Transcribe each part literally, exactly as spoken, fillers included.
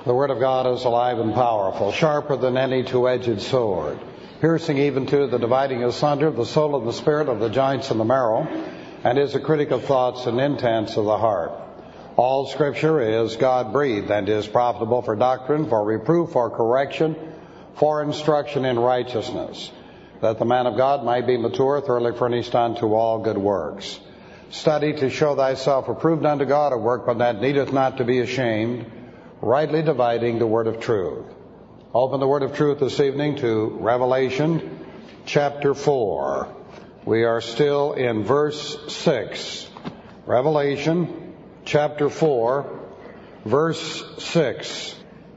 The Word of God is alive and powerful, sharper than any two-edged sword, piercing even to the dividing asunder of the soul and the spirit, of the joints and the marrow, and is a critic of thoughts and intents of the heart. All Scripture is God-breathed and is profitable for doctrine, for reproof, for correction, for instruction in righteousness, that the man of God might be mature, thoroughly furnished unto all good works. Study to show thyself approved unto God, a workman that needeth not to be ashamed, rightly dividing the word of truth. Open the word of truth this evening to Revelation chapter four. We are still in verse six. Revelation chapter four, verse six.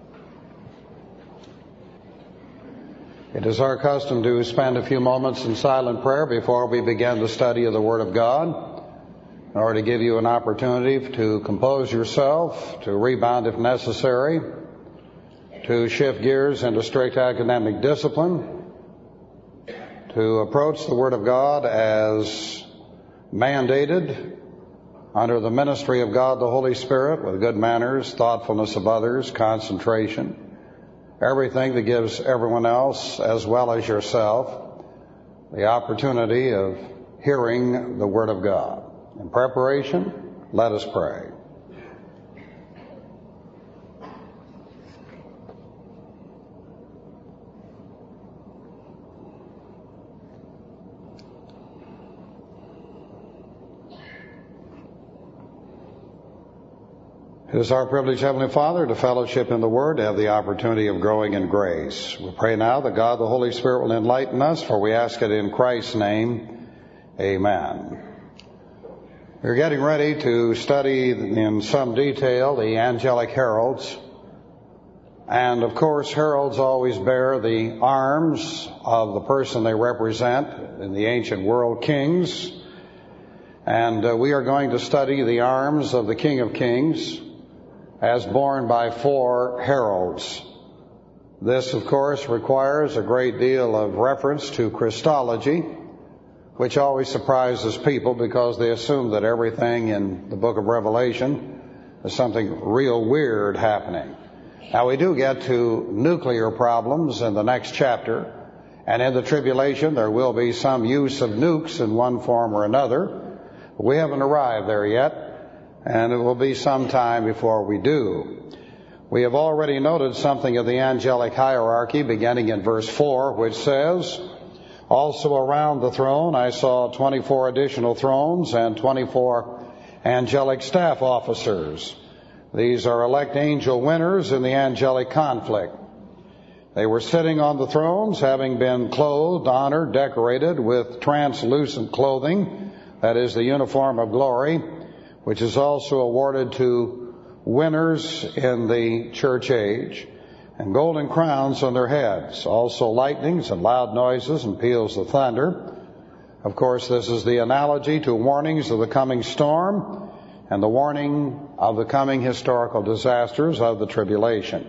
It is our custom to spend a few moments in silent prayer before we begin the study of the Word of God, in order to give you an opportunity to compose yourself, to rebound if necessary, to shift gears into strict academic discipline, to approach the Word of God as mandated under the ministry of God the Holy Spirit with good manners, thoughtfulness of others, concentration, everything that gives everyone else as well as yourself the opportunity of hearing the Word of God. In preparation, let us pray. It is our privilege, Heavenly Father, to fellowship in the Word, to have the opportunity of growing in grace. We pray now that God the Holy Spirit will enlighten us, for we ask it in Christ's name. Amen. We're getting ready to study in some detail the angelic heralds. And of course, heralds always bear the arms of the person they represent in the ancient world, kings. And uh, we are going to study the arms of the King of Kings as borne by four heralds. This, of course, requires a great deal of reference to Christology, which always surprises people because they assume that everything in the book of Revelation is something real weird happening. Now, we do get to nuclear problems in the next chapter, and in the tribulation there will be some use of nukes in one form or another. We haven't arrived there yet, and it will be some time before we do. We have already noted something of the angelic hierarchy beginning in verse four, which says, "Also around the throne I saw twenty-four additional thrones and twenty-four angelic staff officers. These are elect angel winners in the angelic conflict. They were sitting on the thrones, having been clothed, honored, decorated with translucent clothing, that is the uniform of glory, which is also awarded to winners in the church age, and golden crowns on their heads, also lightnings and loud noises and peals of thunder." Of course, this is the analogy to warnings of the coming storm and the warning of the coming historical disasters of the tribulation.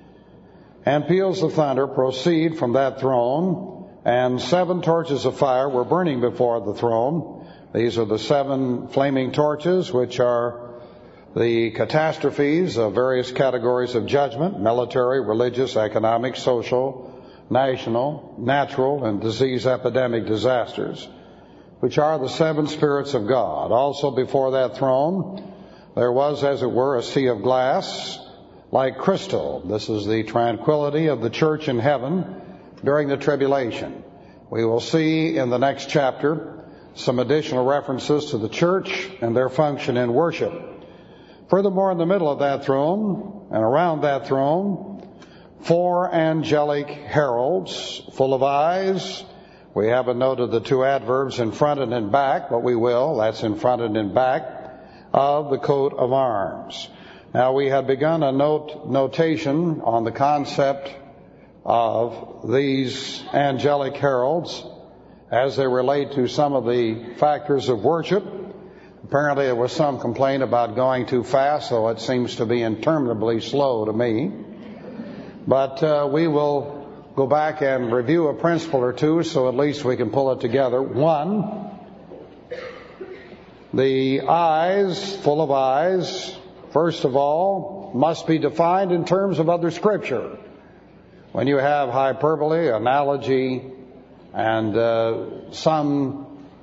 "And peals of thunder proceed from that throne, and seven torches of fire were burning before the throne." These are the seven flaming torches, which are the catastrophes of various categories of judgment: military, religious, economic, social, national, natural, and disease epidemic disasters, which are the seven spirits of God. Also before that throne there was, as it were, a sea of glass like crystal. This is the tranquility of the church in heaven during the tribulation. We will see in the next chapter some additional references to the church and their function in worship. Furthermore, in the middle of that throne and around that throne, four angelic heralds full of eyes. We haven't noted the two adverbs in front and in back, but we will. That's in front and in back of the coat of arms. Now, we had begun a note notation on the concept of these angelic heralds as they relate to some of the factors of worship. Apparently there was some complaint about going too fast, though it seems to be interminably slow to me. But uh, we will go back and review a principle or two, so at least we can pull it together. One, the eyes, full of eyes, first of all, must be defined in terms of other Scripture. When you have hyperbole, analogy, and uh, some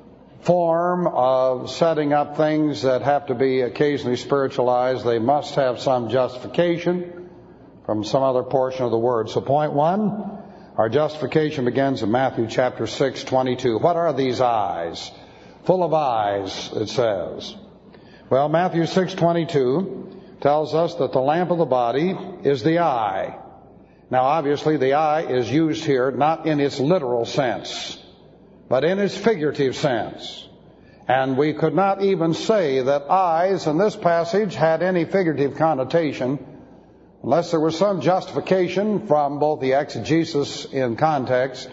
form of setting up things that have to be occasionally spiritualized, they must have some justification from some other portion of the Word. So point one, our justification begins in Matthew chapter six, twenty-two. What are these eyes? Full of eyes, it says. Well, Matthew six, twenty-two tells us that the lamp of the body is the eye. Now, obviously, the eye is used here not in its literal sense, but in its figurative sense. And we could not even say that eyes in this passage had any figurative connotation unless there was some justification from both the exegesis in context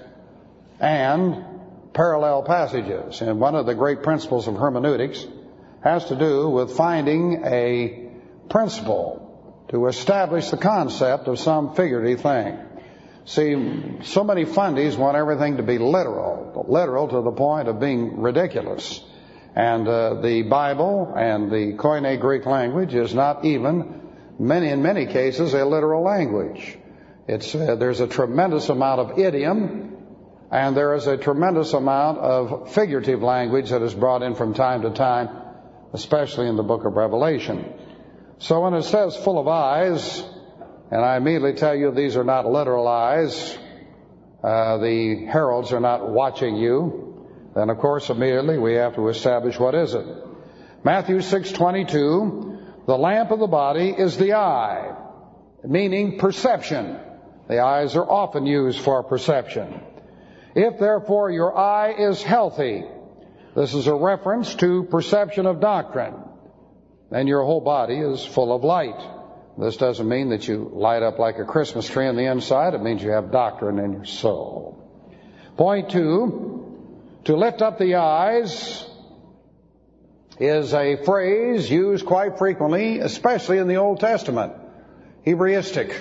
and parallel passages. And one of the great principles of hermeneutics has to do with finding a principle to establish the concept of some figurative thing. See, so many fundies want everything to be literal, literal to the point of being ridiculous. And uh, the Bible and the Koine Greek language is not even, many in many cases, a literal language. It's uh, there's a tremendous amount of idiom, and there is a tremendous amount of figurative language that is brought in from time to time, especially in the book of Revelation. So when it says full of eyes, and I immediately tell you these are not literal eyes, uh, the heralds are not watching you, then of course immediately we have to establish what is it. Matthew six, twenty-two, the lamp of the body is the eye, meaning perception. The eyes are often used for perception. If therefore your eye is healthy, this is a reference to perception of doctrine, then your whole body is full of light. This doesn't mean that you light up like a Christmas tree on the inside. It means you have doctrine in your soul. Point two, to lift up the eyes is a phrase used quite frequently, especially in the Old Testament, Hebraistic.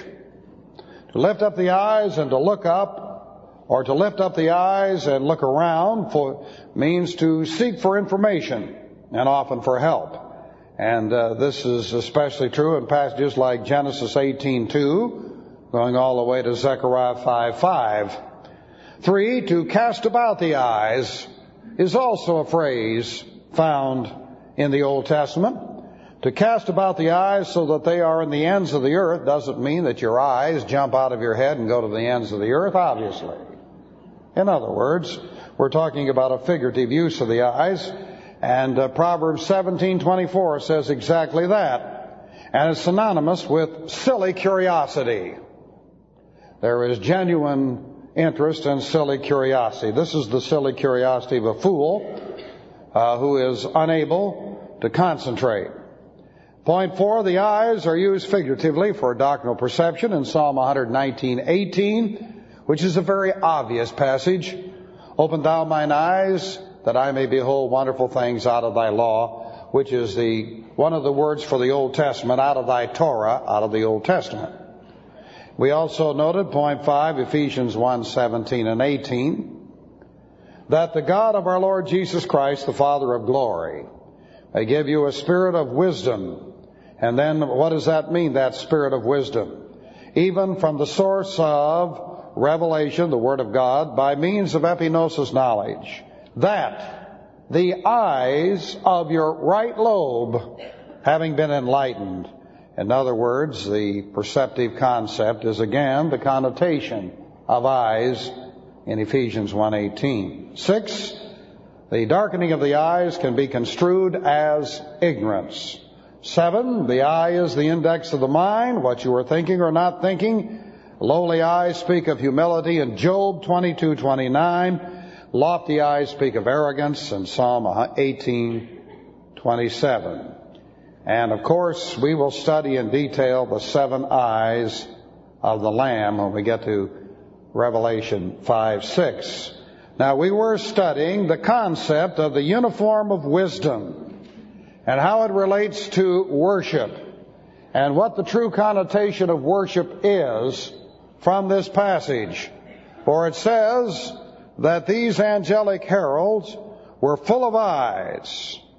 To lift up the eyes and to look up, or to lift up the eyes and look around, for, means to seek for information and often for help. And uh, this is especially true in passages like Genesis eighteen two, going all the way to Zechariah five five. Three, to cast about the eyes is also a phrase found in the Old Testament. To cast about the eyes so that they are in the ends of the earth doesn't mean that your eyes jump out of your head and go to the ends of the earth, obviously. In other words, we're talking about a figurative use of the eyes. And uh, Proverbs seventeen twenty-four says exactly that. And it's synonymous with silly curiosity. There is genuine interest in silly curiosity. This is the silly curiosity of a fool uh, who is unable to concentrate. Point four, the eyes are used figuratively for doctrinal perception in Psalm one nineteen eighteen, which is a very obvious passage. Open thou mine eyes, that I may behold wonderful things out of thy law, which is the one of the words for the Old Testament, out of thy Torah, out of the Old Testament. We also noted, point five, Ephesians one seventeen and eighteen, that the God of our Lord Jesus Christ, the Father of glory, may give you a spirit of wisdom. And then what does that mean, that spirit of wisdom? Even from the source of revelation, the Word of God, by means of epignosis knowledge, that the eyes of your right lobe having been enlightened. In other words, the perceptive concept is again the connotation of eyes in Ephesians one eighteen. Six, the darkening of the eyes can be construed as ignorance. Seven, the eye is the index of the mind, what you are thinking or not thinking. Lowly eyes speak of humility in Job twenty-two twenty-nine. Lofty eyes speak of arrogance in Psalm eighteen twenty-seven. And of course, we will study in detail the seven eyes of the Lamb when we get to Revelation five six. Now, we were studying the concept of the uniform of wisdom and how it relates to worship and what the true connotation of worship is from this passage. For it says that these angelic heralds were full of eyes.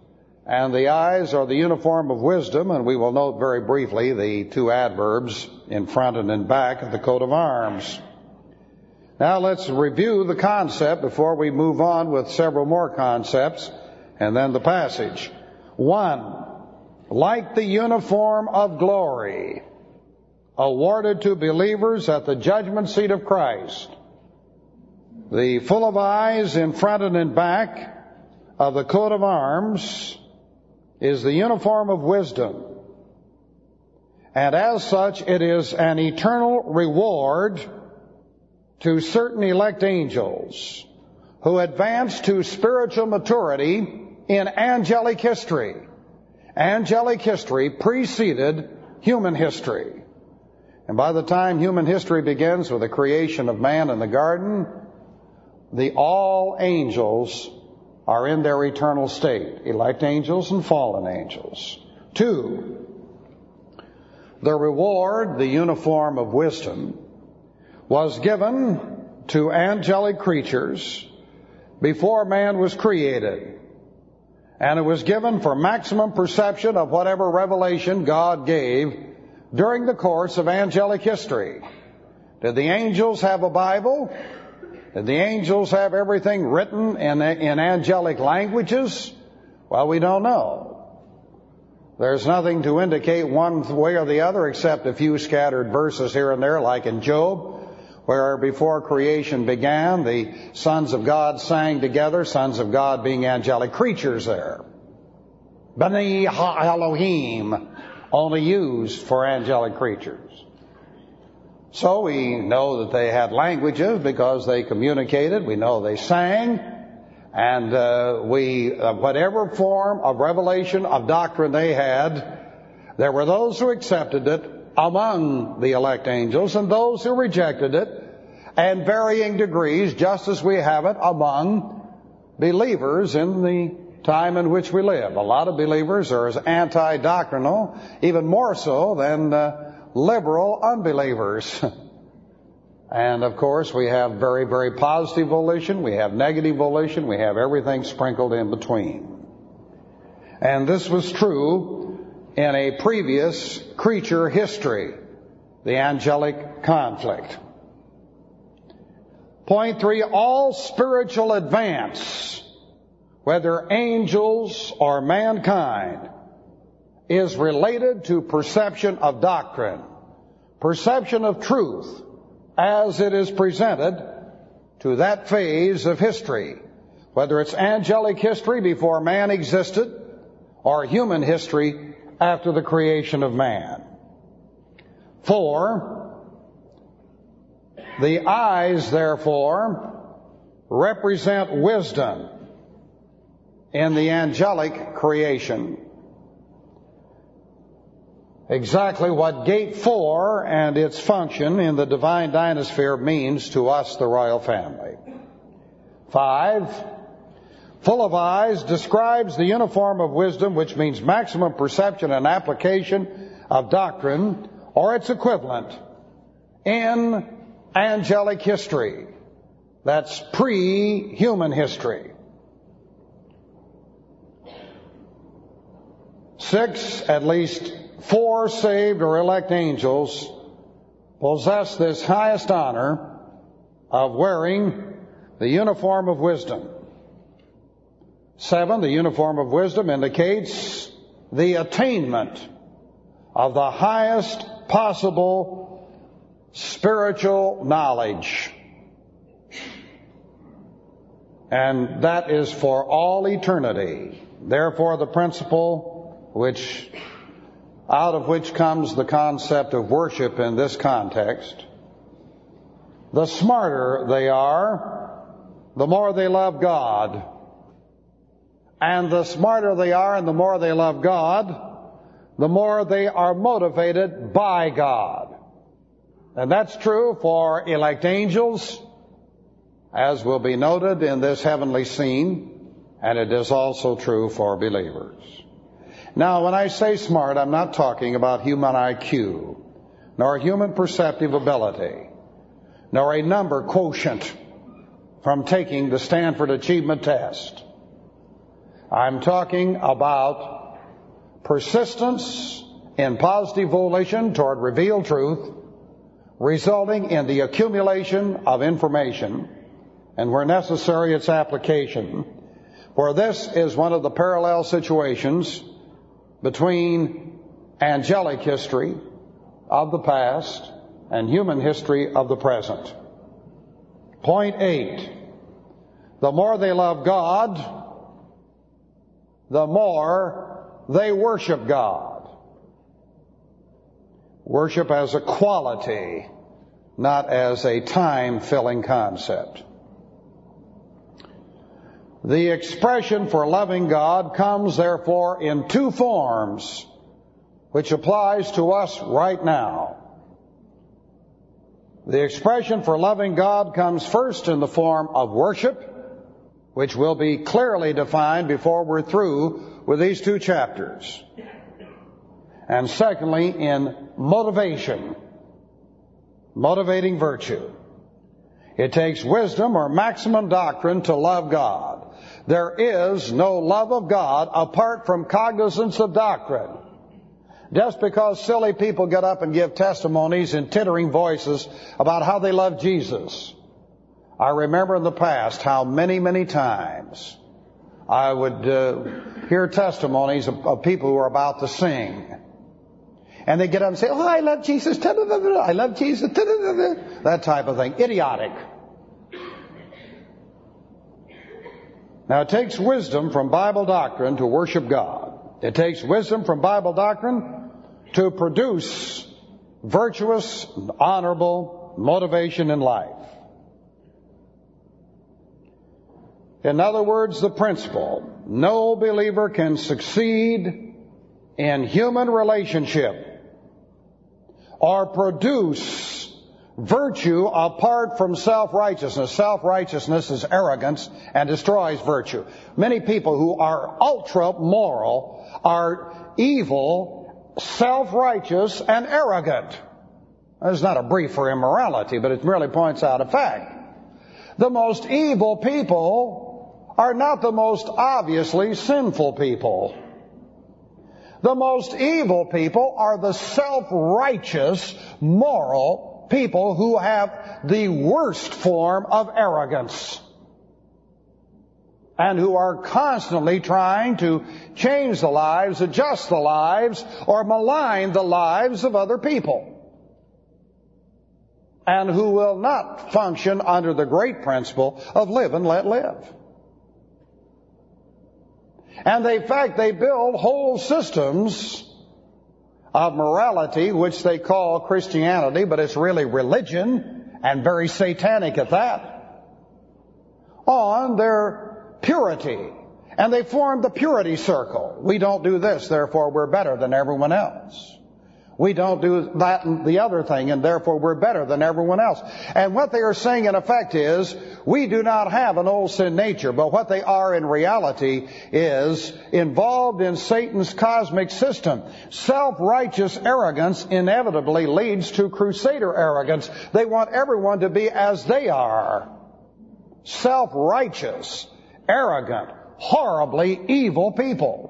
And the eyes are the uniform of wisdom, and we will note very briefly the two adverbs in front and in back of the coat of arms. Now let's review the concept before we move on with several more concepts and then the passage. One, like the uniform of glory awarded to believers at the judgment seat of Christ, the full of eyes in front and in back of the coat of arms is the uniform of wisdom. And as such, it is an eternal reward to certain elect angels who advance to spiritual maturity in angelic history. Angelic history preceded human history. And by the time human history begins with the creation of man in the garden, the all angels are in their eternal state, elect angels and fallen angels. Two, the reward, the uniform of wisdom, was given to angelic creatures before man was created. And it was given for maximum perception of whatever revelation God gave during the course of angelic history. Did the angels have a Bible? Did the angels have everything written in, in angelic languages? Well, we don't know. There's nothing to indicate one way or the other except a few scattered verses here and there, like in Job, where before creation began, the sons of God sang together, sons of God being angelic creatures there. B'nai Ha-Elohim, only used for angelic creatures. So we know that they had languages because they communicated. We know they sang. And uh, we, uh, whatever form of revelation, of doctrine they had, there were those who accepted it among the elect angels and those who rejected it, and varying degrees, just as we have it among believers in the time in which we live. A lot of believers are as anti-doctrinal, even more so than uh, liberal unbelievers. And of course, we have very, very positive volition, we have negative volition, we have everything sprinkled in between. And this was true in a previous creature history, the angelic conflict. Point three, all spiritual advance, whether angels or mankind, is related to perception of doctrine, perception of truth, as it is presented to that phase of history, whether it's angelic history before man existed or human history after the creation of man. Four, the eyes, therefore, represent wisdom in the angelic creation. Exactly what gate four and its function in the divine dynasphere means to us, the royal family. Five, full of eyes describes the uniform of wisdom, which means maximum perception and application of doctrine, or its equivalent, in angelic history. That's pre-human history. Six, at least four saved or elect angels possess this highest honor of wearing the uniform of wisdom. Seven, the uniform of wisdom indicates the attainment of the highest possible spiritual knowledge. And that is for all eternity. Therefore, the principle which out of which comes the concept of worship in this context. The smarter they are, the more they love God. And the smarter they are and the more they love God, the more they are motivated by God. And that's true for elect angels, as will be noted in this heavenly scene, and it is also true for believers. Now, when I say smart, I'm not talking about human I Q, nor human perceptive ability, nor a number quotient from taking the Stanford Achievement Test. I'm talking about persistence in positive volition toward revealed truth, resulting in the accumulation of information, and where necessary, its application. For this is one of the parallel situations between angelic history of the past and human history of the present. Point eight. The more they love God, the more they worship God. Worship as a quality, not as a time-filling concept. The expression for loving God comes, therefore, in two forms, which applies to us right now. The expression for loving God comes first in the form of worship, which will be clearly defined before we're through with these two chapters. And secondly, in motivation, motivating virtue. It takes wisdom or maximum doctrine to love God. There is no love of God apart from cognizance of doctrine. Just because silly people get up and give testimonies in tittering voices about how they love Jesus. I remember in the past how many, many times I would uh, hear testimonies of, of people who are about to sing. And they get up and say, oh, I love Jesus, I love Jesus, that type of thing. Idiotic. Now, it takes wisdom from Bible doctrine to worship God. It takes wisdom from Bible doctrine to produce virtuous, honorable motivation in life. In other words, the principle, no believer can succeed in human relationship or produce virtue apart from self-righteousness. Self-righteousness is arrogance and destroys virtue. Many people who are ultra-moral are evil, self-righteous, and arrogant. This is not a brief for immorality, but it merely points out a fact. The most evil people are not the most obviously sinful people. The most evil people are the self-righteous, moral people who have the worst form of arrogance and who are constantly trying to change the lives, adjust the lives, or malign the lives of other people, and who will not function under the great principle of live and let live. And they, in fact, they build whole systems of morality, which they call Christianity, but it's really religion, and very satanic at that, on their purity. And they form the purity circle. We don't do this, therefore we're better than everyone else. We don't do that and the other thing, and therefore we're better than everyone else. And what they are saying in effect is, we do not have an old sin nature, but what they are in reality is involved in Satan's cosmic system. Self-righteous arrogance inevitably leads to crusader arrogance. They want everyone to be as they are. Self-righteous, arrogant, horribly evil people.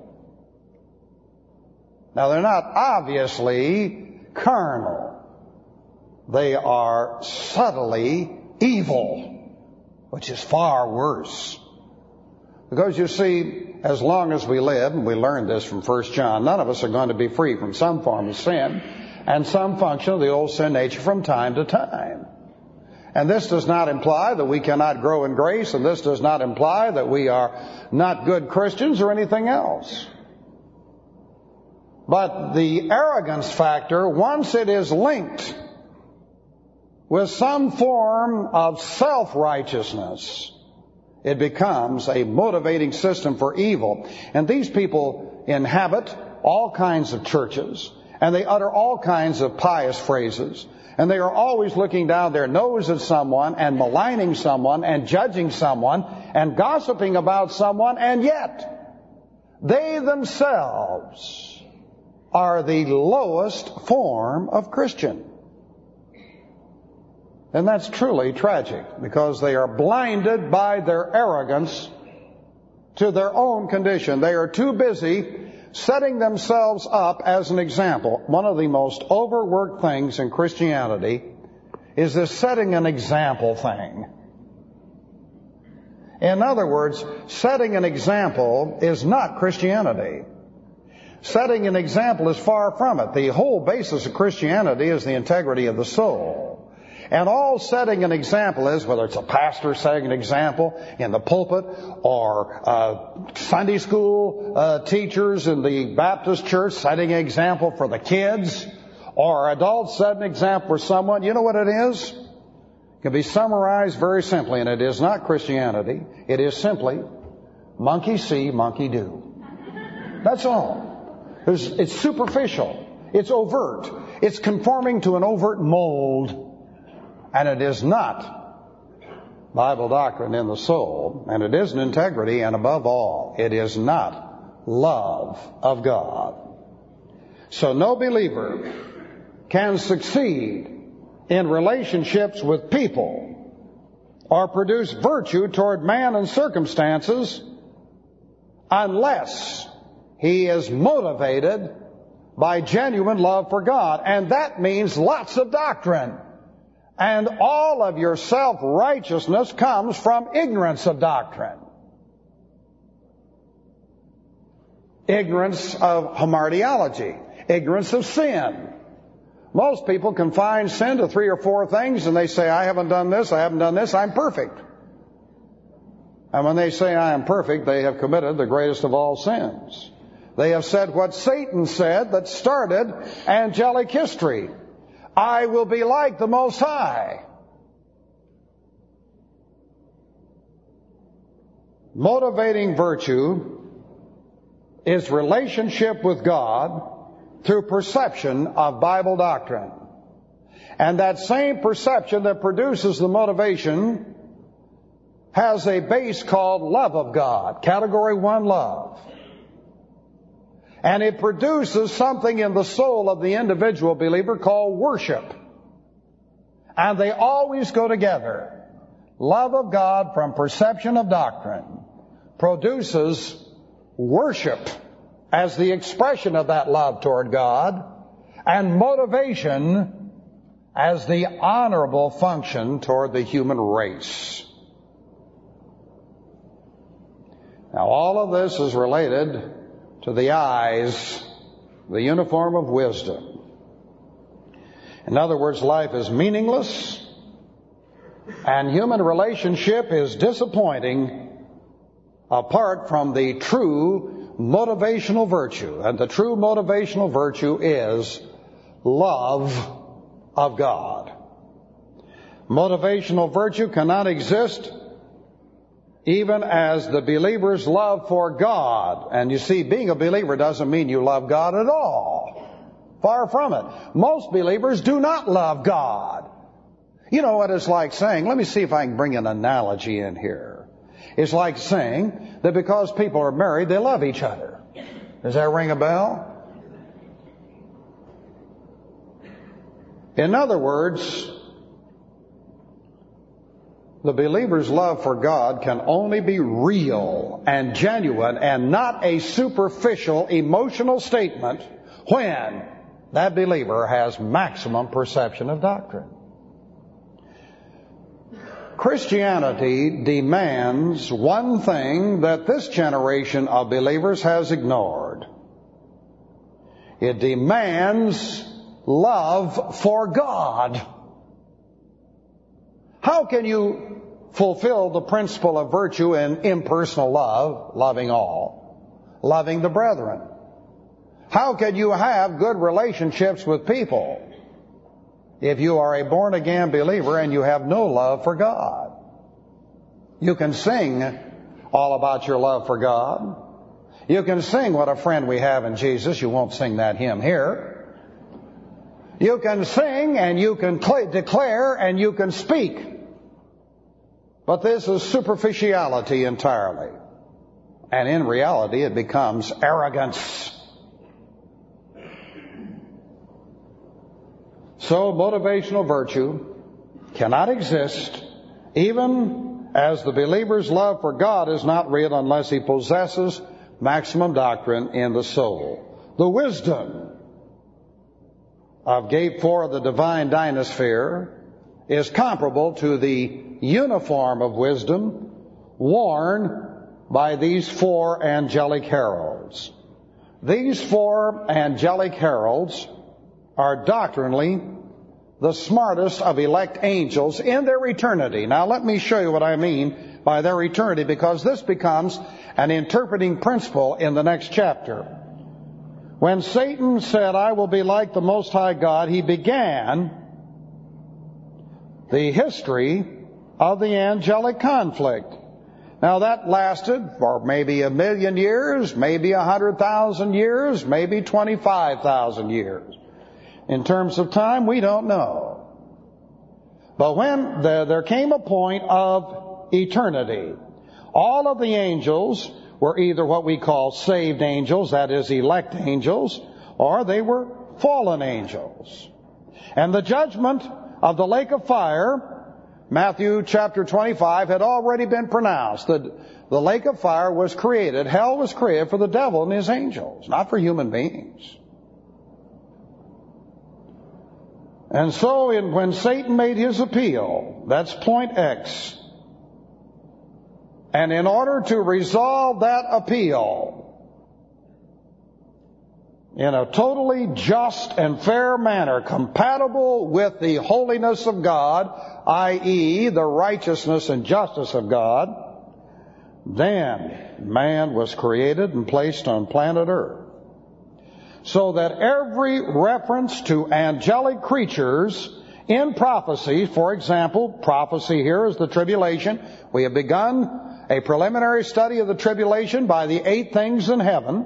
Now, they're not obviously carnal. They are subtly evil, which is far worse. Because you see, as long as we live, and we learned this from First John, none of us are going to be free from some form of sin and some function of the old sin nature from time to time. And this does not imply that we cannot grow in grace, and this does not imply that we are not good Christians or anything else. But the arrogance factor, once it is linked with some form of self-righteousness, it becomes a motivating system for evil. And these people inhabit all kinds of churches, and they utter all kinds of pious phrases, and they are always looking down their nose at someone and maligning someone and judging someone and gossiping about someone, and yet they themselves are the lowest form of Christian. And that's truly tragic, because they are blinded by their arrogance to their own condition. They are too busy setting themselves up as an example. One of the most overworked things in Christianity is this setting an example thing. In other words, setting an example is not Christianity. Setting an example is far from it. The whole basis of Christianity is the integrity of the soul. And all setting an example is, whether it's a pastor setting an example in the pulpit, or uh, Sunday school uh, teachers in the Baptist church setting an example for the kids, or adults setting an example for someone, you know what it is? It can be summarized very simply, and it is not Christianity. It is simply monkey see, monkey do. That's all. It's, it's superficial. It's overt. It's conforming to an overt mold. And it is not Bible doctrine in the soul. And it isn't integrity. And above all, it is not love of God. So no believer can succeed in relationships with people or produce virtue toward man and circumstances unless he is motivated by genuine love for God. And that means lots of doctrine. And all of your self-righteousness comes from ignorance of doctrine. Ignorance of hamartiology. Ignorance of sin. Most people confine sin to three or four things, and they say, I haven't done this, I haven't done this, I'm perfect. And when they say I am perfect, they have committed the greatest of all sins. They have said what Satan said that started angelic history. I will be like the Most High. Motivating virtue is relationship with God through perception of Bible doctrine. And that same perception that produces the motivation has a base called love of God, category one love. And it produces something in the soul of the individual believer called worship. And they always go together. Love of God from perception of doctrine produces worship as the expression of that love toward God, and motivation as the honorable function toward the human race. Now, all of this is related to the eyes, the uniform of wisdom. In other words, life is meaningless, and human relationship is disappointing apart from the true motivational virtue. And the true motivational virtue is love of God. Motivational virtue cannot exist even as the believer's love for God. And you see, being a believer doesn't mean you love God at all. Far from it. Most believers do not love God. You know what it's like saying, let me see if I can bring an analogy in here. It's like saying that because people are married, they love each other. Does that ring a bell? In other words, the believer's love for God can only be real and genuine and not a superficial emotional statement when that believer has maximum perception of doctrine. Christianity demands one thing that this generation of believers has ignored. It demands love for God. How can you fulfill the principle of virtue in impersonal love, loving all, loving the brethren? How can you have good relationships with people if you are a born-again believer and you have no love for God? You can sing all about your love for God. You can sing what a friend we have in Jesus. You won't sing that hymn here. You can sing and you can declare and you can speak. But this is superficiality entirely. And in reality, it becomes arrogance. So motivational virtue cannot exist even as the believer's love for God is not real unless he possesses maximum doctrine in the soul. The wisdom of Gate four of the divine dynasphere is comparable to the uniform of wisdom worn by these four angelic heralds. These four angelic heralds are doctrinally the smartest of elect angels in their eternity. Now let me show you what I mean by their eternity, because this becomes an interpreting principle in the next chapter. When Satan said, "I will be like the Most High God," he began the history of the angelic conflict. Now that lasted for maybe a million years, maybe a hundred thousand years, maybe twenty-five thousand years. In terms of time, we don't know. But when the, there came a point of eternity, all of the angels were either what we call saved angels, that is, elect angels, or they were fallen angels. And the judgment of the lake of fire, Matthew chapter twenty-five, had already been pronounced. The, the lake of fire was created, hell was created for the devil and his angels, not for human beings. And so in, when Satan made his appeal, that's point X, and in order to resolve that appeal in a totally just and fair manner, compatible with the holiness of God, that is the righteousness and justice of God, then man was created and placed on planet Earth. So that every reference to angelic creatures in prophecy, for example, prophecy here is the tribulation. We have begun a preliminary study of the tribulation by the eight things in heaven.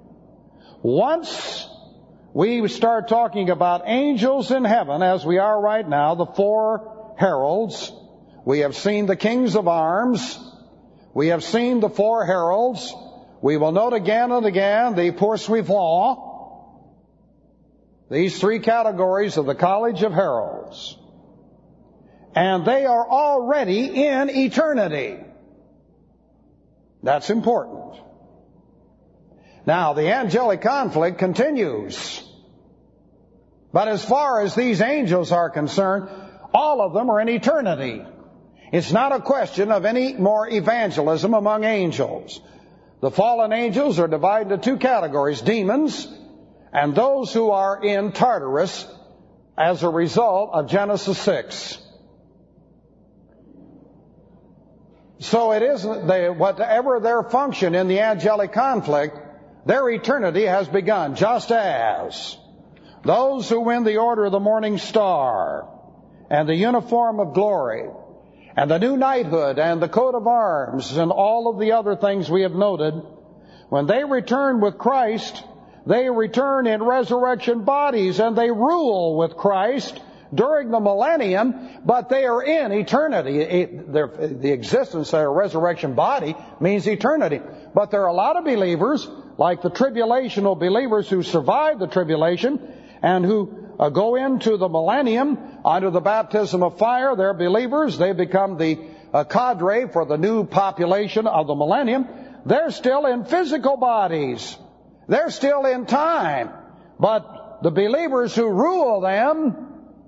Once we start talking about angels in heaven, as we are right now, the four heralds, we have seen the kings of arms, we have seen the four heralds, we will note again and again the poursuivants, these three categories of the College of Heralds. And they are already in eternity. That's important. Now, the angelic conflict continues. But as far as these angels are concerned, all of them are in eternity. It's not a question of any more evangelism among angels. The fallen angels are divided into two categories, demons and those who are in Tartarus as a result of Genesis six. So it isn't they, whatever their function in the angelic conflict, their eternity has begun, just as those who win the order of the morning star and the uniform of glory and the new knighthood and the coat of arms and all of the other things we have noted, when they return with Christ, they return in resurrection bodies and they rule with Christ during the millennium, but they are in eternity. It, the existence of a resurrection body means eternity. But there are a lot of believers, like the tribulational believers who survive the tribulation and who uh, go into the millennium under the baptism of fire. They're believers. They become the uh, cadre for the new population of the millennium. They're still in physical bodies. They're still in time. But the believers who rule them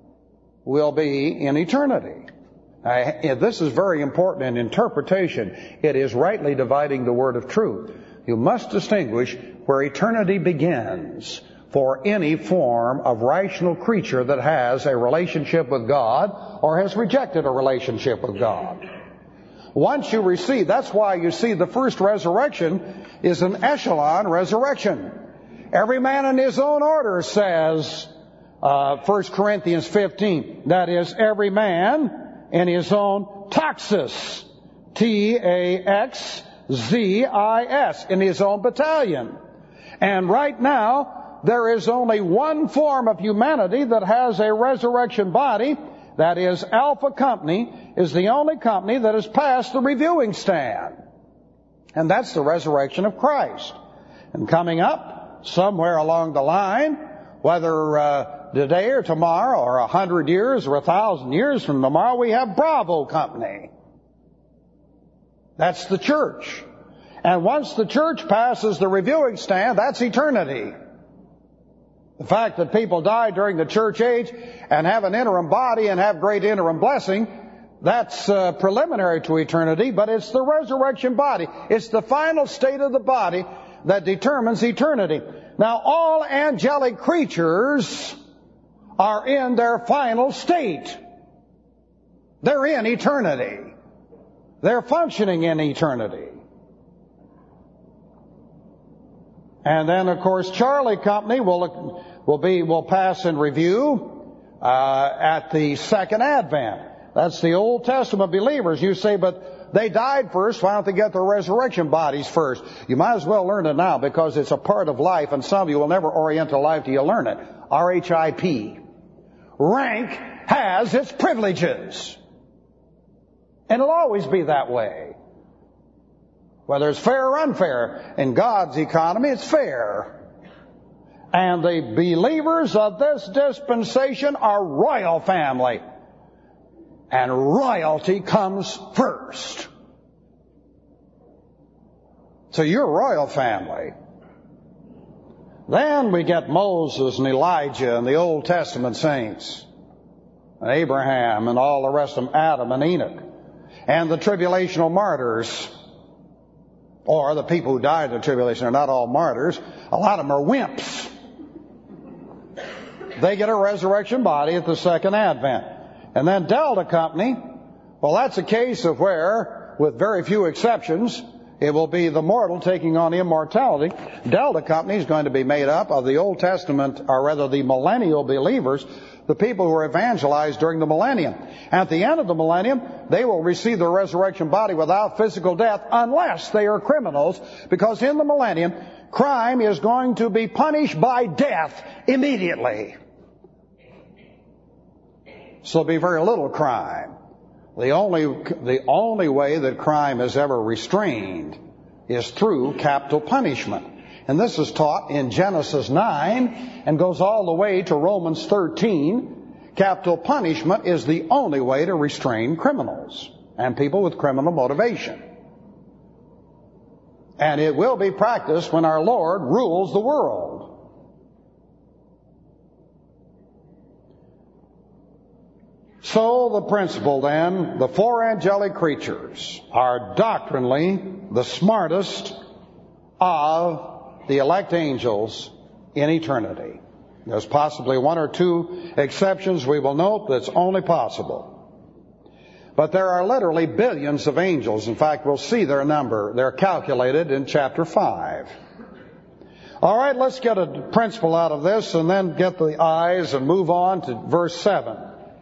will be in eternity. Now, this is very important in interpretation. It is rightly dividing the word of truth. You must distinguish where eternity begins for any form of rational creature that has a relationship with God or has rejected a relationship with God. Once you receive, that's why you see the first resurrection is an echelon resurrection. Every man in his own order, says uh, First Corinthians fifteen. That is, every man in his own taxis, T A X Z I S, in his own battalion. And right now, there is only one form of humanity that has a resurrection body. That is, Alpha Company is the only company that has passed the reviewing stand. And that's the resurrection of Christ. And coming up, somewhere along the line, whether uh, today or tomorrow or a hundred years or a thousand years from tomorrow, we have Bravo Company. That's the church. And once the church passes the reviewing stand, that's eternity. The fact that people die during the church age and have an interim body and have great interim blessing, that's uh, preliminary to eternity, but it's the resurrection body. It's the final state of the body that determines eternity. Now, all angelic creatures are in their final state. They're in eternity. They're functioning in eternity. And then, of course, Charlie Company will will be will pass in review uh, at the second advent. That's the Old Testament believers. You say, but they died first. Why don't they get their resurrection bodies first? You might as well learn it now because it's a part of life, and some of you will never orient to life till you learn it. R H I P. Rank has its privileges. And it'll always be that way. Whether it's fair or unfair. In God's economy, it's fair. And the believers of this dispensation are royal family. And royalty comes first. So you're a royal family. Then we get Moses and Elijah and the Old Testament saints. And Abraham and all the rest of them, Adam and Enoch. And the tribulational martyrs. Or the people who died in the tribulation. They're not all martyrs. A lot of them are wimps. They get a resurrection body at the second advent. And then Delta Company, well, that's a case of where, with very few exceptions, it will be the mortal taking on immortality. Delta Company is going to be made up of the Old Testament, or rather the millennial believers, the people who were evangelized during the millennium. At the end of the millennium, they will receive their resurrection body without physical death unless they are criminals, because in the millennium, crime is going to be punished by death immediately. So there'll be very little crime. The only, the only way that crime is ever restrained is through capital punishment. And this is taught in Genesis nine and goes all the way to Romans thirteen. Capital punishment is the only way to restrain criminals and people with criminal motivation. And it will be practiced when our Lord rules the world. So the principle then, the four angelic creatures are doctrinally the smartest of the elect angels in eternity. There's possibly one or two exceptions we will note that's only possible. But there are literally billions of angels. In fact, we'll see their number. They're calculated in chapter five. All right, let's get a principle out of this and then get the eyes and move on to verse seven.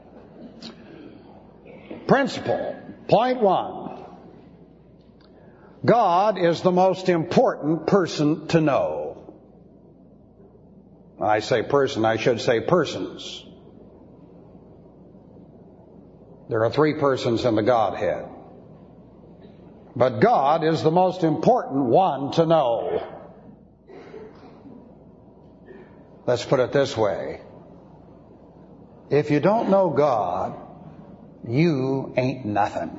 Principle, point one. God is the most important person to know. When I say person, I should say persons. There are three persons in the Godhead. But God is the most important one to know. Let's put it this way. If you don't know God, you ain't nothing.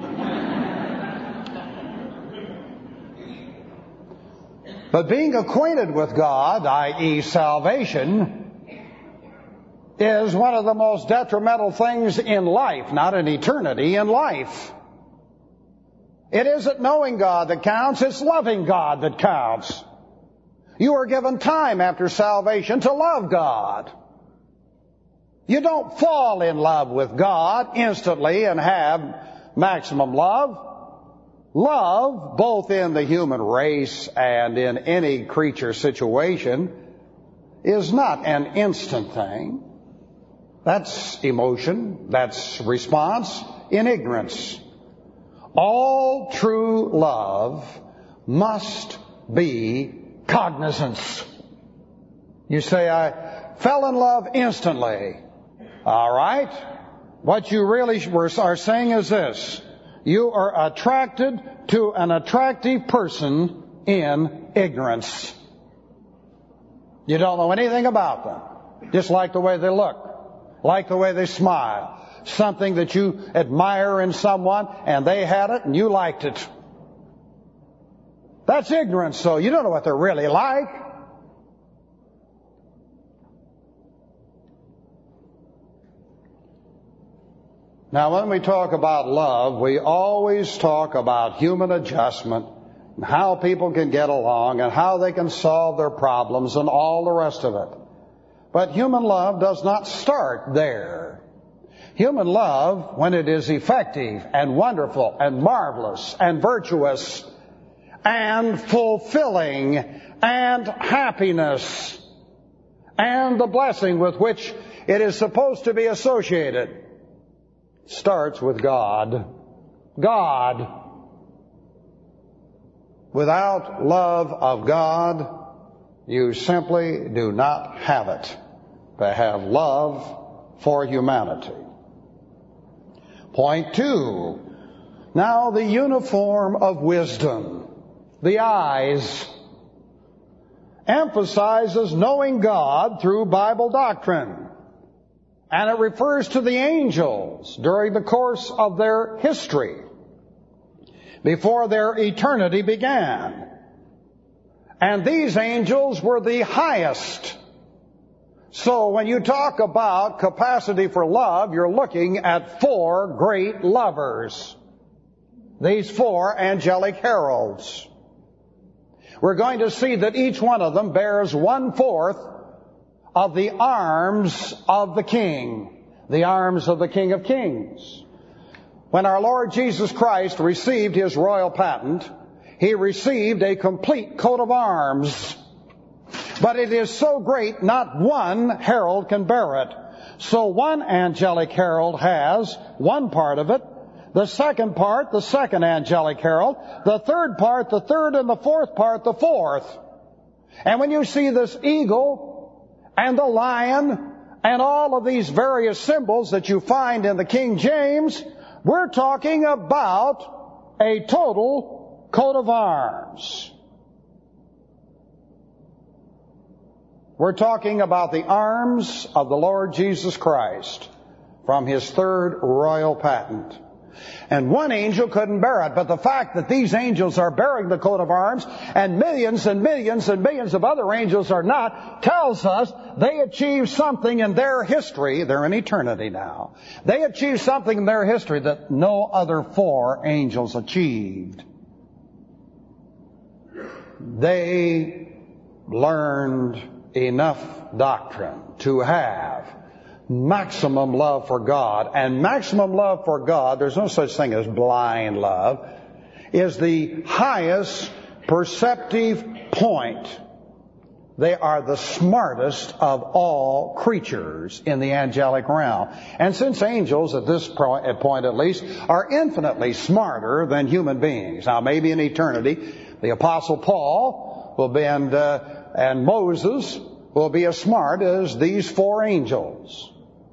But being acquainted with God, that is salvation, is one of the most detrimental things in life, not in eternity, in life. It isn't knowing God that counts, it's loving God that counts. You are given time after salvation to love God. You don't fall in love with God instantly and have maximum love. Love, both in the human race and in any creature situation, is not an instant thing. That's emotion, that's response in ignorance. All true love must be cognizance. You say, I fell in love instantly. All right. What you really are saying is this. You are attracted to an attractive person in ignorance. You don't know anything about them. Just like the way they look. Like the way they smile. Something that you admire in someone and they had it and you liked it. That's ignorance, though. You don't know what they're really like. Now, when we talk about love, we always talk about human adjustment, and how people can get along, and how they can solve their problems, and all the rest of it. But human love does not start there. Human love, when it is effective and wonderful and marvelous and virtuous and fulfilling and happiness and the blessing with which it is supposed to be associated, starts with God. God. Without love of God, you simply do not have it. To have love for humanity. Point two. Now the uniform of wisdom, the eyes, emphasizes knowing God through Bible doctrine. And it refers to the angels during the course of their history, before their eternity began. And these angels were the highest. So when you talk about capacity for love, you're looking at four great lovers. These four angelic heralds. We're going to see that each one of them bears one-fourth of the arms of the King, the arms of the King of Kings. When our Lord Jesus Christ received His royal patent, He received a complete coat of arms. But it is so great, not one herald can bear it. So one angelic herald has one part of it, the second part, the second angelic herald, the third part, the third, and the fourth part, the fourth. And when you see this eagle and the lion, and all of these various symbols that you find in the King James, we're talking about a total coat of arms. We're talking about the arms of the Lord Jesus Christ from His third royal patent. And one angel couldn't bear it, but the fact that these angels are bearing the coat of arms and millions and millions and millions of other angels are not, tells us they achieved something in their history. They're in eternity now. They achieved something in their history that no other four angels achieved. They learned enough doctrine to have maximum love for God. And maximum love for God, there's no such thing as blind love, is the highest perceptive point. They are the smartest of all creatures in the angelic realm. And since angels, at this point at least, are infinitely smarter than human beings. Now, maybe in eternity, the Apostle Paul will be, and, uh, and Moses will be as smart as these four angels.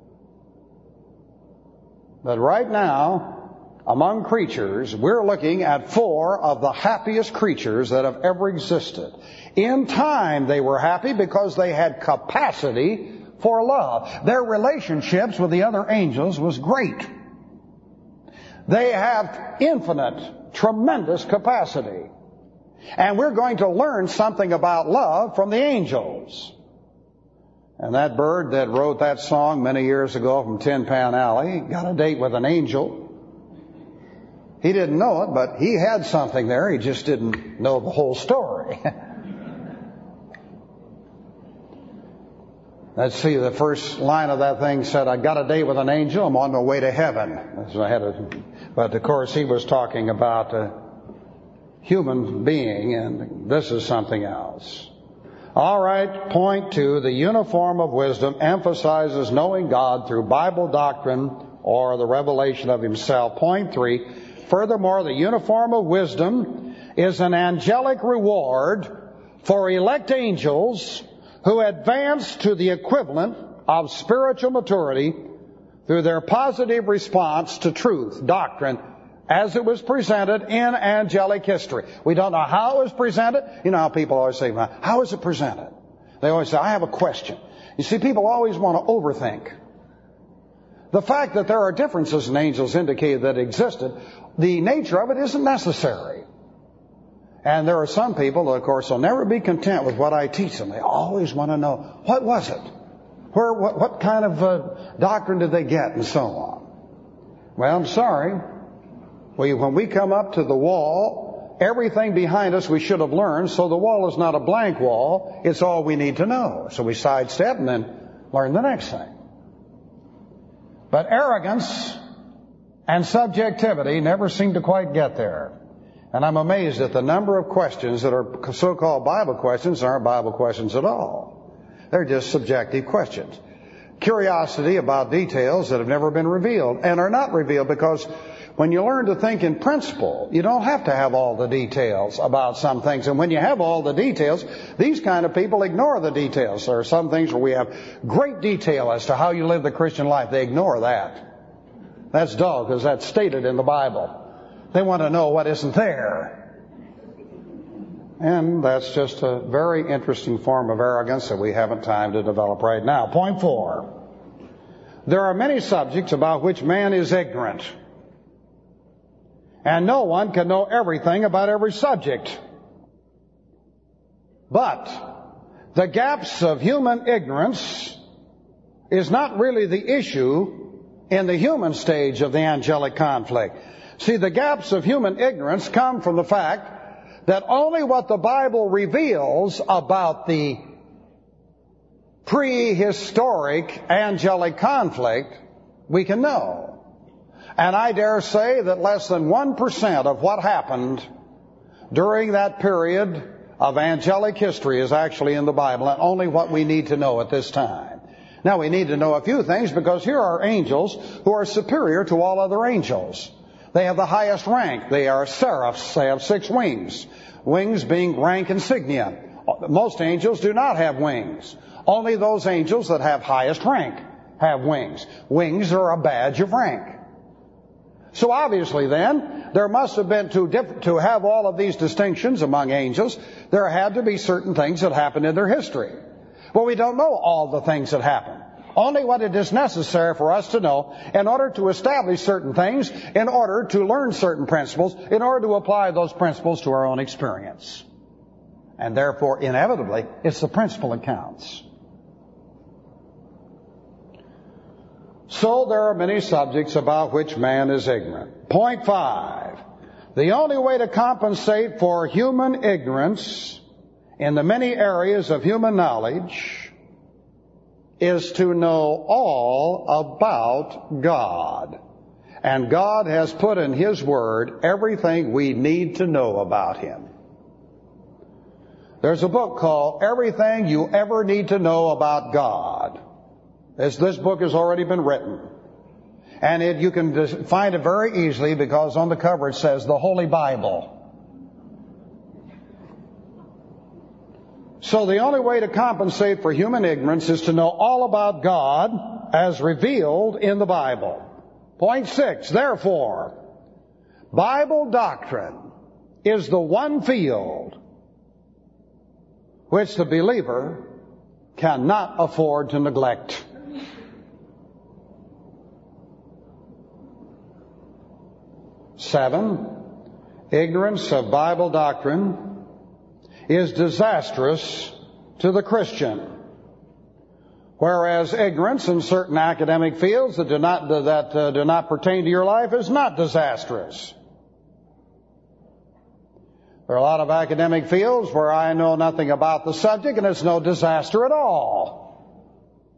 But right now, among creatures, we're looking at four of the happiest creatures that have ever existed. In time, they were happy because they had capacity for love. Their relationships with the other angels was great. They have infinite, tremendous capacity. And we're going to learn something about love from the angels. And that bird that wrote that song many years ago from Tin Pan Alley got a date with an angel. He didn't know it, but he had something there. He just didn't know the whole story. Let's see, the first line of that thing said, I got a date with an angel, I'm on my way to heaven. So I had a, but of course he was talking about a human being, and this is something else. All right, point two, the uniform of wisdom emphasizes knowing God through Bible doctrine or the revelation of Himself. Point three, furthermore, the uniform of wisdom is an angelic reward for elect angels who advance to the equivalent of spiritual maturity through their positive response to truth, doctrine, as it was presented in angelic history. We don't know how it was presented. You know how people always say, how is it presented? They always say, I have a question. You see, people always want to overthink. The fact that there are differences in angels indicated that existed, the nature of it isn't necessary. And there are some people, of course, will never be content with what I teach them. They always want to know, what was it? Where, what, what kind of uh, doctrine did they get, and so on. Well, I'm sorry. We, when we come up to the wall, everything behind us we should have learned, so the wall is not a blank wall. It's all we need to know. So we sidestep and then learn the next thing. But arrogance and subjectivity never seem to quite get there. And I'm amazed at the number of questions that are so-called Bible questions aren't Bible questions at all. They're just subjective questions. Curiosity about details that have never been revealed and are not revealed, because when you learn to think in principle, you don't have to have all the details about some things. And when you have all the details, these kind of people ignore the details. There are some things where we have great detail as to how you live the Christian life. They ignore that. That's dull, because that's stated in the Bible. They want to know what isn't there. And that's just a very interesting form of arrogance that we haven't time to develop right now. Point four. There are many subjects about which man is ignorant. And no one can know everything about every subject. But the gaps of human ignorance is not really the issue in the human stage of the angelic conflict. See, the gaps of human ignorance come from the fact that only what the Bible reveals about the prehistoric angelic conflict we can know. And I dare say that less than one percent of what happened during that period of angelic history is actually in the Bible, and only what we need to know at this time. Now, we need to know a few things, because here are angels who are superior to all other angels. They have the highest rank. They are seraphs. They have six wings. Wings being rank insignia. Most angels do not have wings. Only those angels that have highest rank have wings. Wings are a badge of rank. So obviously then, there must have been, to, diff- to have all of these distinctions among angels, there had to be certain things that happened in their history. Well, we don't know all the things that happened. Only what it is necessary for us to know in order to establish certain things, in order to learn certain principles, in order to apply those principles to our own experience. And therefore, inevitably, it's the principle that counts. So there are many subjects about which man is ignorant. Point five. The only way to compensate for human ignorance in the many areas of human knowledge is to know all about God. And God has put in His Word everything we need to know about Him. There's a book called Everything You Ever Need to Know About God. This, this book has already been written. And it, you can find it very easily, because on the cover it says the Holy Bible. So the only way to compensate for human ignorance is to know all about God as revealed in the Bible. Point six, therefore, Bible doctrine is the one field which the believer cannot afford to neglect. Seven, ignorance of Bible doctrine is disastrous to the Christian, whereas ignorance in certain academic fields that do not that uh, do not pertain to your life is not disastrous. There are a lot of academic fields where I know nothing about the subject, and it's no disaster at all.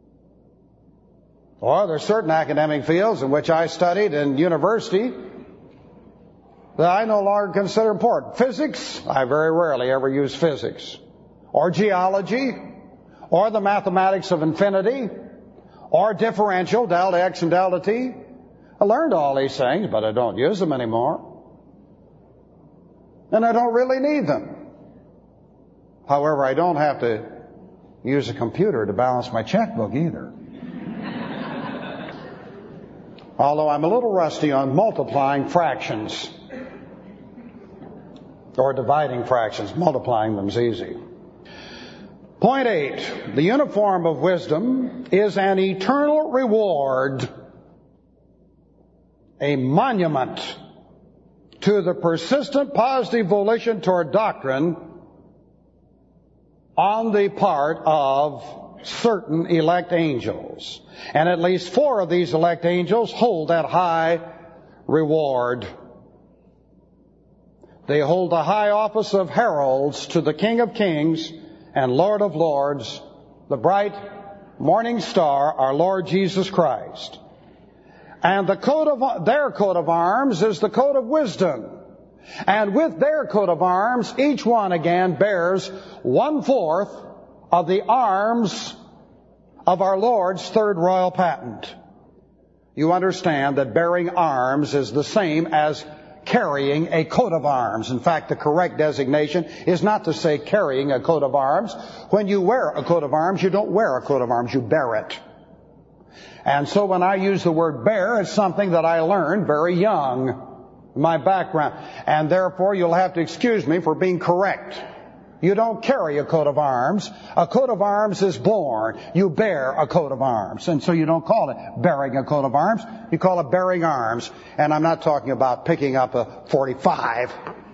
Or there are certain academic fields in which I studied in university that I no longer consider important. Physics, I very rarely ever use physics. Or geology, or the mathematics of infinity, or differential, delta x and delta t. I learned all these things, but I don't use them anymore. And I don't really need them. However, I don't have to use a computer to balance my checkbook either. Although I'm a little rusty on multiplying fractions. Or dividing fractions. Multiplying them is easy. Point eight. The uniform of wisdom is an eternal reward, a monument to the persistent positive volition toward doctrine on the part of certain elect angels. And at least four of these elect angels hold that high reward. They hold the high office of heralds to the King of Kings and Lord of Lords, the bright morning star, our Lord Jesus Christ. And the coat of their coat of arms is the coat of wisdom. And with their coat of arms, each one again bears one-fourth of the arms of our Lord's third royal patent. You understand that bearing arms is the same as carrying a coat of arms. In fact, the correct designation is not to say carrying a coat of arms. When you wear a coat of arms, you don't wear a coat of arms, you bear it. And so when I use the word bear, it's something that I learned very young, my background. And therefore, you'll have to excuse me for being correct. You don't carry a coat of arms. A coat of arms is born. You bear a coat of arms. And so you don't call it bearing a coat of arms. You call it bearing arms. And I'm not talking about picking up a forty-five.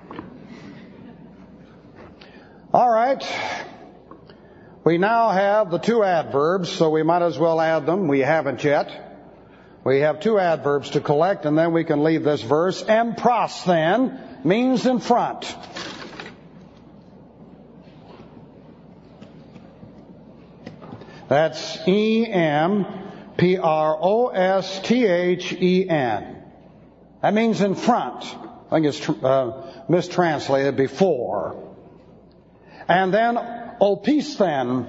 All right. We now have the two adverbs, so we might as well add them. We haven't yet. We have two adverbs to collect, and then we can leave this verse. Empros, then, means in front. That's E M P R O S T H E N. That means in front. I think it's uh, mistranslated before. And then opisthen,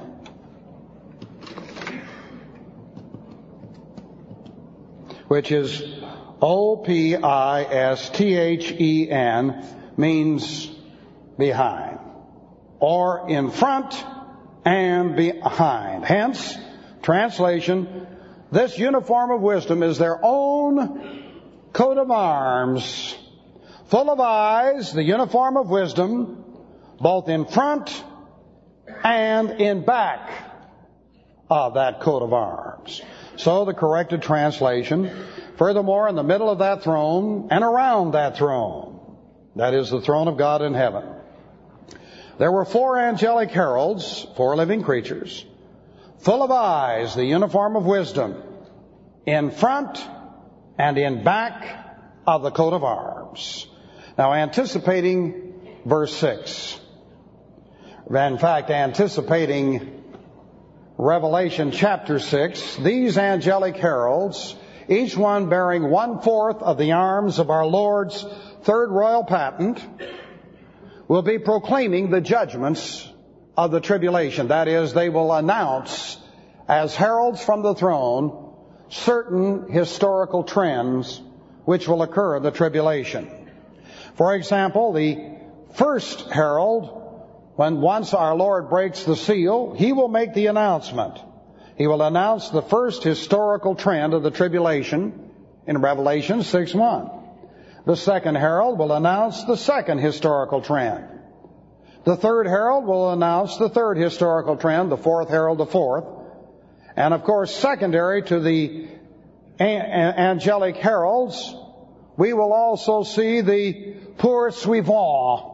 which is O P I S T H E N, means behind, or in front and behind. Hence, translation, this uniform of wisdom is their own coat of arms, full of eyes, the uniform of wisdom, both in front and in back of that coat of arms. So the corrected translation, furthermore, in the middle of that throne and around that throne, that is the throne of God in heaven, there were four angelic heralds, four living creatures, full of eyes, the uniform of wisdom, in front and in back of the coat of arms. Now, anticipating verse six, in fact, anticipating Revelation chapter six, these angelic heralds, each one bearing one-fourth of the arms of our Lord's third royal patent, will be proclaiming the judgments of the tribulation. That is, they will announce, as heralds from the throne, certain historical trends which will occur in the tribulation. For example, the first herald, when once our Lord breaks the seal, he will make the announcement. He will announce the first historical trend of the tribulation in Revelation six one. The second herald will announce the second historical trend. The third herald will announce the third historical trend, the fourth herald the fourth. And of course, secondary to the angelic heralds, we will also see the poursuivant.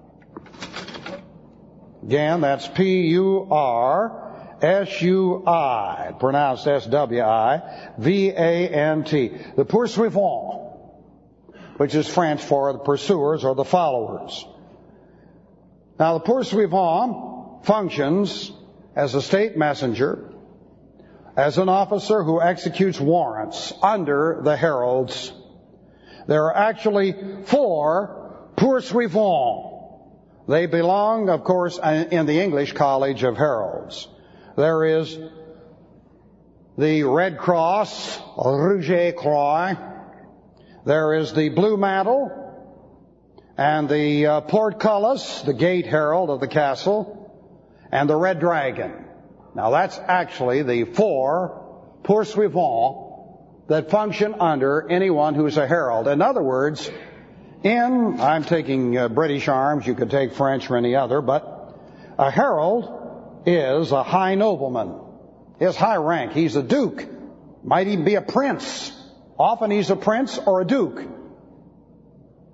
Again, that's P U R S U I, pronounced S W I V A N T. The poursuivant, which is French for the pursuers or the followers. Now, the poursuivant functions as a state messenger, as an officer who executes warrants under the heralds. There are actually four poursuivants. They belong, of course, in the English College of Heralds. There is the Red Cross, Rouge Croix. There is the Blue Mantle, and the uh, portcullis, the gate herald of the castle, and the Red Dragon. Now, that's actually the four poursuivants that function under anyone who's a herald. In other words, in, I'm taking uh, British arms, you could take French or any other, but a herald is a high nobleman. He has high rank. He's a duke. Might even be a prince. Often he's a prince or a duke.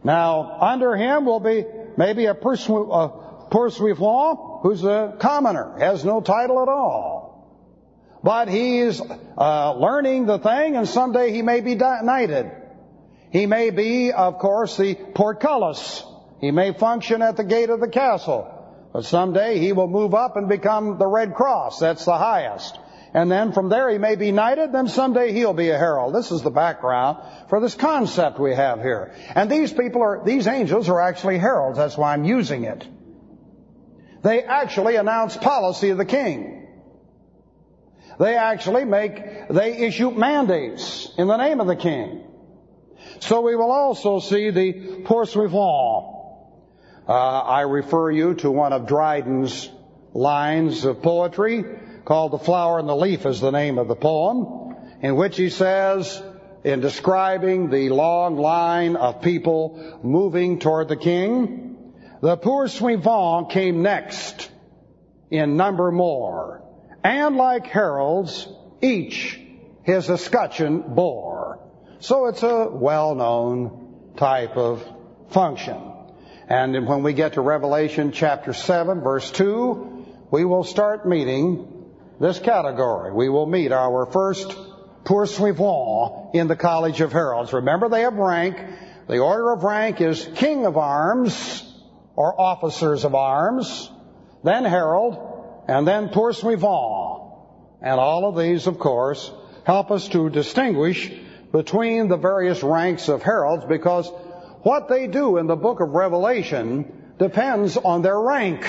Now, under him will be maybe a poursuivant who's a commoner, has no title at all. But he's uh, learning the thing, and someday he may be knighted. He may be, of course, the portcullis. He may function at the gate of the castle. But someday he will move up and become the Red Cross. That's the highest. And then from there he may be knighted, then someday he'll be a herald. This is the background for this concept we have here. And these people are, these angels are actually heralds. That's why I'm using it. They actually announce policy of the king. They actually make, they issue mandates in the name of the king. So we will also see the poursuivant. Uh, I refer you to one of Dryden's lines of poetry called The Flower and the Leaf is the name of the poem, in which he says, in describing the long line of people moving toward the king, the poursuivant came next in number more, and like heralds, each his escutcheon bore. So it's a well-known type of function. And when we get to Revelation chapter seven, verse two, we will start meeting this category. We will meet our first poursuivant in the College of Heralds. Remember, they have rank. The order of rank is King of Arms, or Officers of Arms, then Herald, and then Poursuivant. And all of these, of course, help us to distinguish between the various ranks of heralds, because what they do in the book of Revelation depends on their rank.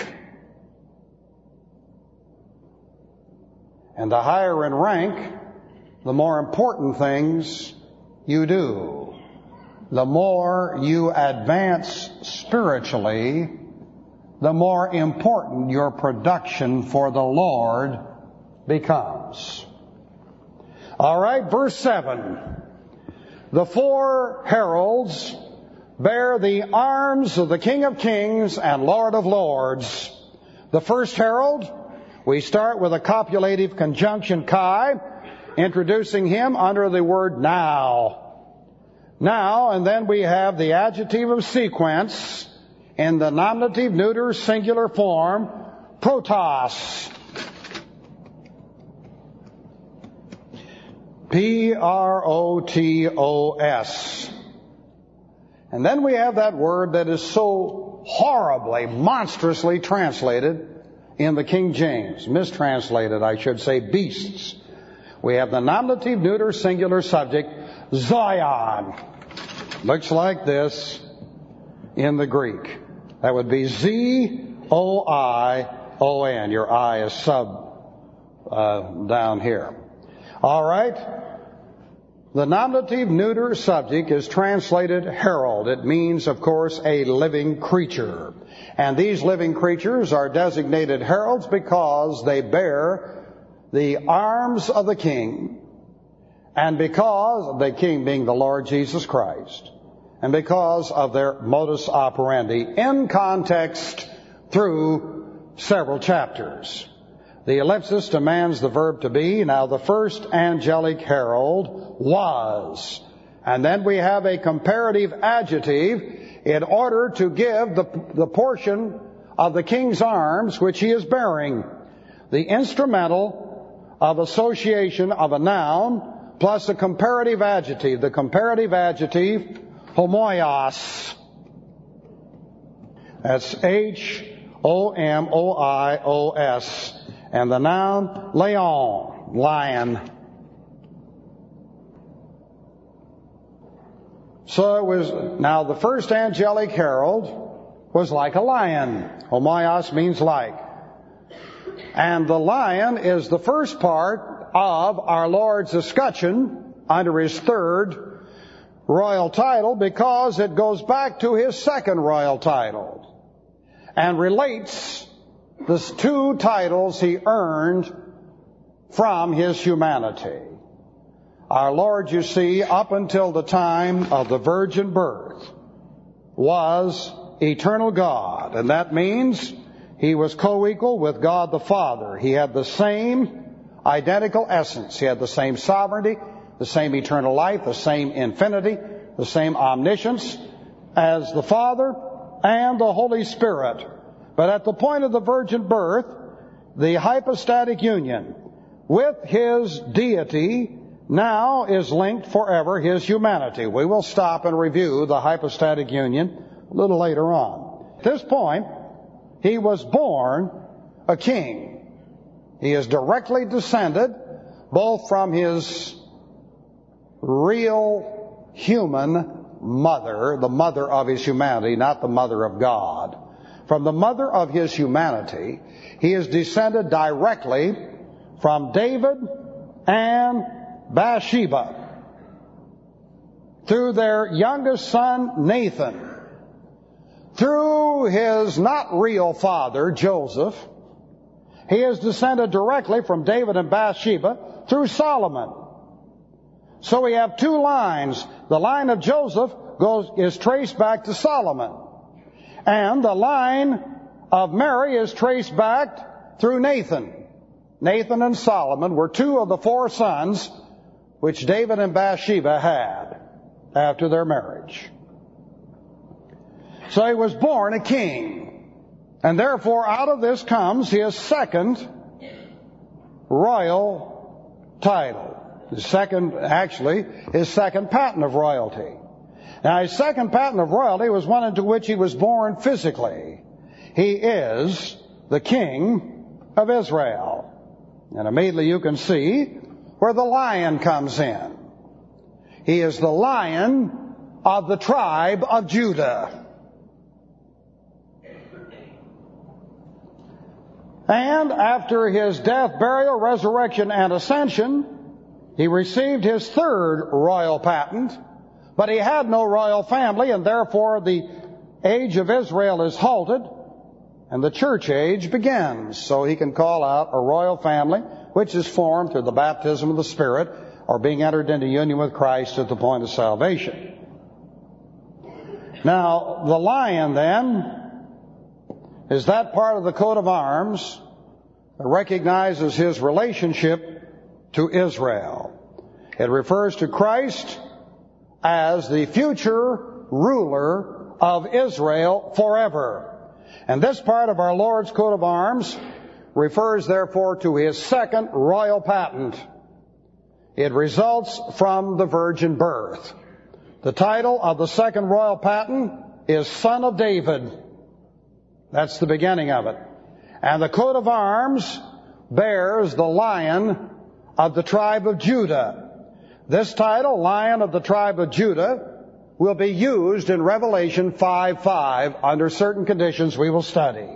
And the higher in rank, the more important things you do. The more you advance spiritually, the more important your production for the Lord becomes. All right, verse seven. The four heralds bear the arms of the King of Kings and Lord of Lords. The first herald, we start with a copulative conjunction chi, introducing him under the word now. Now, and then we have the adjective of sequence in the nominative neuter singular form, protos. P R O T O S. And then we have that word that is so horribly, monstrously translated in the King James. Mistranslated, I should say, beasts. We have the nominative neuter singular subject, zoion. Looks like this in the Greek. That would be Z O I O N. Your I is sub uh, down here. All right. The nominative neuter subject is translated herald. It means, of course, a living creature. And these living creatures are designated heralds because they bear the arms of the king, and because the king being the Lord Jesus Christ, and because of their modus operandi in context through several chapters. The ellipsis demands the verb to be. Now, the first angelic herald was. And then we have a comparative adjective in order to give the, the portion of the king's arms which he is bearing. The instrumental of association of a noun plus a comparative adjective. The comparative adjective, homoios. That's H O M O I O S. And the noun, leon, lion. So it was, now the first angelic herald was like a lion. Homoios means like. And the lion is the first part of our Lord's escutcheon under his third royal title, because it goes back to his second royal title and relates the two titles he earned from his humanity. Our Lord, you see, up until the time of the virgin birth, was eternal God. And that means he was co-equal with God the Father. He had the same identical essence. He had the same sovereignty, the same eternal life, the same infinity, the same omniscience, as the Father and the Holy Spirit. But at the point of the virgin birth, the hypostatic union with his deity now is linked forever his humanity. We will stop and review the hypostatic union a little later on. At this point, he was born a king. He is directly descended both from his real human mother, the mother of his humanity, not the mother of God. From the mother of his humanity, he is descended directly from David and Bathsheba through their youngest son, Nathan, through his not real father, Joseph. He is descended directly from David and Bathsheba through Solomon. So we have two lines. The line of Joseph goes is traced back to Solomon, and the line of Mary is traced back through Nathan. Nathan and Solomon were two of the four sons which David and Bathsheba had after their marriage. So he was born a king, and therefore out of this comes his second royal title. His second, actually, his second patent of royalty. Now, his second patent of royalty was one into which he was born physically. He is the King of Israel. And immediately you can see where the lion comes in. He is the Lion of the tribe of Judah. And after his death, burial, resurrection, and ascension, he received his third royal patent, but he had no royal family, and therefore the age of Israel is halted, and the church age begins. So he can call out a royal family, which is formed through the baptism of the Spirit, or being entered into union with Christ at the point of salvation. Now, the lion, then, is that part of the coat of arms that recognizes his relationship to Israel. It refers to Christ as the future ruler of Israel forever. And this part of our Lord's coat of arms refers therefore to his second royal patent. It results from the virgin birth. The title of the second royal patent is Son of David. That's the beginning of it. And the coat of arms bears the Lion of the tribe of Judah. This title, Lion of the tribe of Judah, will be used in Revelation five five under certain conditions we will study.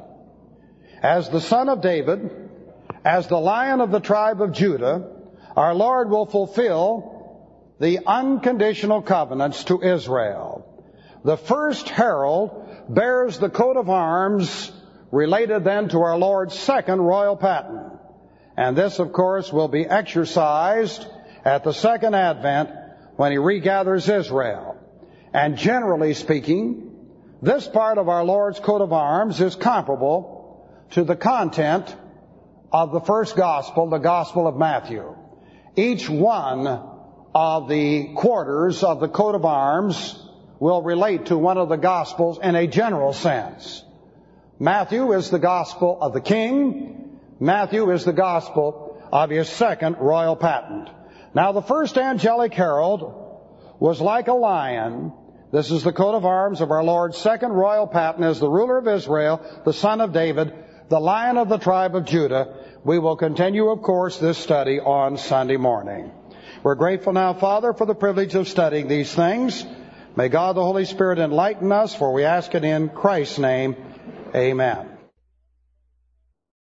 As the Son of David, as the Lion of the tribe of Judah, our Lord will fulfill the unconditional covenants to Israel. The first herald bears the coat of arms related then to our Lord's second royal patent. And this, of course, will be exercised at the second advent when he regathers Israel. And generally speaking, this part of our Lord's coat of arms is comparable to the content of the first gospel, the Gospel of Matthew. Each one of the quarters of the coat of arms will relate to one of the Gospels in a general sense. Matthew is the Gospel of the King. Matthew is the Gospel of his second royal patent. Now, the first angelic herald was like a lion. This is the coat of arms of our Lord's second royal patent as the ruler of Israel, the Son of David, the Lion of the tribe of Judah. We will continue, of course, this study on Sunday morning. We're grateful now, Father, for the privilege of studying these things. May God the Holy Spirit enlighten us, for we ask it in Christ's name. Amen.